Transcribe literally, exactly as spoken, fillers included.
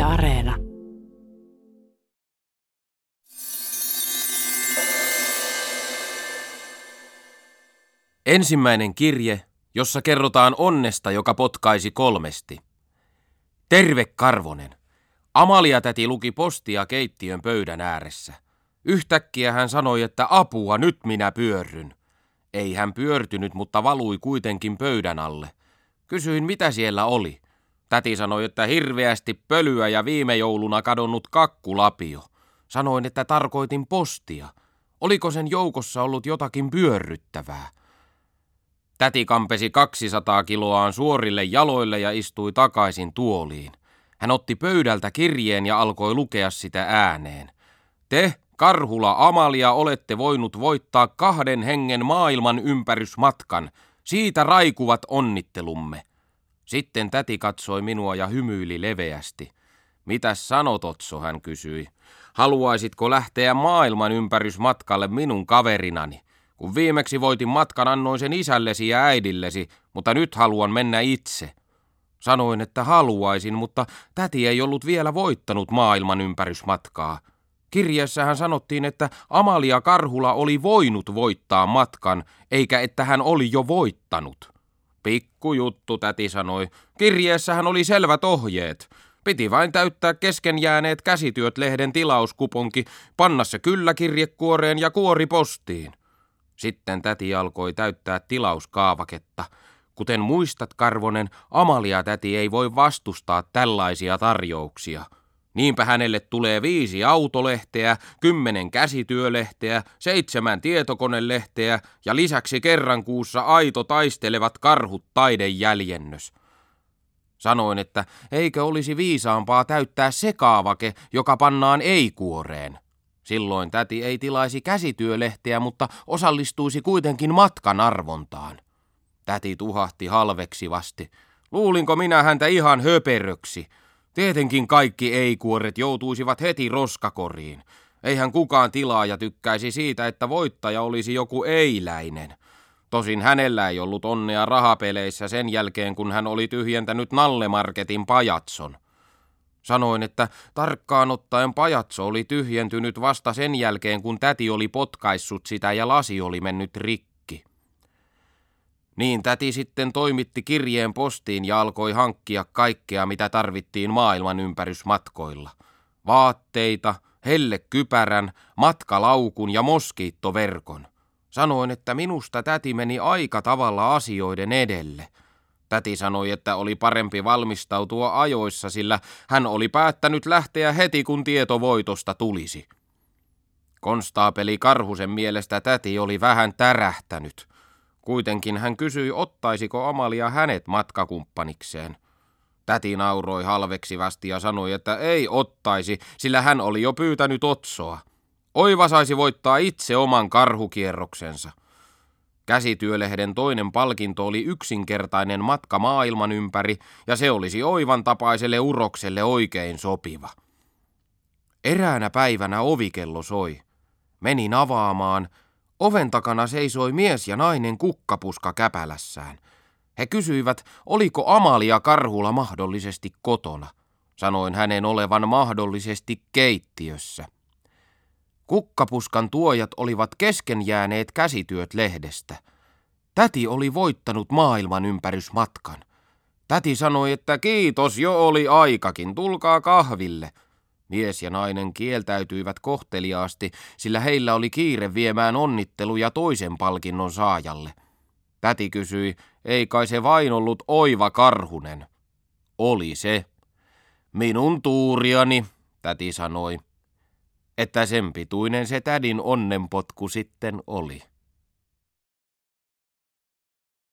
Areena. Ensimmäinen kirje, jossa kerrotaan onnesta, joka potkaisi kolmesti. Terve Karvonen. Amalia-täti luki postia keittiön pöydän ääressä. Yhtäkkiä hän sanoi, että apua, nyt minä pyörryn. Ei hän pyörtynyt, mutta valui kuitenkin pöydän alle. Kysyin, mitä siellä oli. Täti sanoi, että hirveästi pölyä ja viime jouluna kadonnut kakkulapio. Sanoin, että tarkoitin postia. Oliko sen joukossa ollut jotakin pyörryttävää? Täti kampesi kaksisataa kiloaan suorille jaloille ja istui takaisin tuoliin. Hän otti pöydältä kirjeen ja alkoi lukea sitä ääneen. Te, Karhula Amalia, olette voinut voittaa kahden hengen maailman ympärysmatkan. Siitä raikuvat onnittelumme. Sitten täti katsoi minua ja hymyili leveästi. Mitäs sanot, Otso, hän kysyi. Haluaisitko lähteä maailman ympärysmatkalle minun kaverinani? Kun viimeksi voitin matkan, annoin sen isällesi ja äidillesi, mutta nyt haluan mennä itse. Sanoin, että haluaisin, mutta täti ei ollut vielä voittanut maailman ympärysmatkaa. Kirjeessähän sanottiin, että Amalia Karhula oli voinut voittaa matkan, eikä että hän oli jo voittanut. Pikkujuttu, täti sanoi. Kirjeessähän oli selvät ohjeet. Piti vain täyttää kesken jääneet käsityöt lehden tilauskuponki, panna se kyllä kirjekuoreen ja kuori postiin. Sitten täti alkoi täyttää tilauskaavaketta. Kuten muistat, Karvonen, Amalia-täti ei voi vastustaa tällaisia tarjouksia. Niinpä hänelle tulee viisi autolehteä, kymmenen käsityölehteä, seitsemän tietokonelehteä ja lisäksi kerran kuussa aito taistelevat karhut taidejäljennös. Sanoin, että eikö olisi viisaampaa täyttää se kaavake, joka pannaan ei-kuoreen. Silloin täti ei tilaisi käsityölehteä, mutta osallistuisi kuitenkin matkan arvontaan. Täti tuhahti halveksivasti. Luulinko minä häntä ihan höperöksi? Tietenkin kaikki ei-kuoret joutuisivat heti roskakoriin. Eihän kukaan tilaaja tykkäisi siitä, että voittaja olisi joku eiläinen. Tosin hänellä ei ollut onnea rahapeleissä sen jälkeen, kun hän oli tyhjentänyt Nallemarketin pajatson. Sanoin, että tarkkaan ottaen pajatso oli tyhjentynyt vasta sen jälkeen, kun täti oli potkaissut sitä ja lasi oli mennyt rikki. Niin täti sitten toimitti kirjeen postiin ja alkoi hankkia kaikkea, mitä tarvittiin maailman ympärysmatkoilla. Vaatteita, hellekypärän, matkalaukun ja moskiittoverkon. Sanoin, että minusta täti meni aika tavalla asioiden edelle. Täti sanoi, että oli parempi valmistautua ajoissa, sillä hän oli päättänyt lähteä heti, kun tieto voitosta tulisi. Konstaapeli Karhusen mielestä täti oli vähän tärähtänyt. Kuitenkin hän kysyi, ottaisiko Amalia hänet matkakumppanikseen. Täti nauroi halveksivasti ja sanoi, että ei ottaisi, sillä hän oli jo pyytänyt Otsoa. Oiva saisi voittaa itse oman karhukierroksensa. Käsityölehden toinen palkinto oli yksinkertainen matka maailman ympäri, ja se olisi Oivan tapaiselle urokselle oikein sopiva. Eräänä päivänä ovikello soi. Menin avaamaan. Oven takana seisoi mies ja nainen kukkapuska käpälässään. He kysyivät, oliko Amalia Karhula mahdollisesti kotona. Sanoin hänen olevan mahdollisesti keittiössä. Kukkapuskan tuojat olivat kesken jääneet käsityöt lehdestä. Täti oli voittanut maailman ympärysmatkan. Täti sanoi, että kiitos, jo oli aikakin, tulkaa kahville. Mies ja nainen kieltäytyivät kohteliaasti, sillä heillä oli kiire viemään onnitteluja toisen palkinnon saajalle. Täti kysyi, ei kai se vain ollut Oiva Karhunen. Oli se. Minun tuuriani, täti sanoi. Että sen pituinen se tädin onnenpotku sitten oli.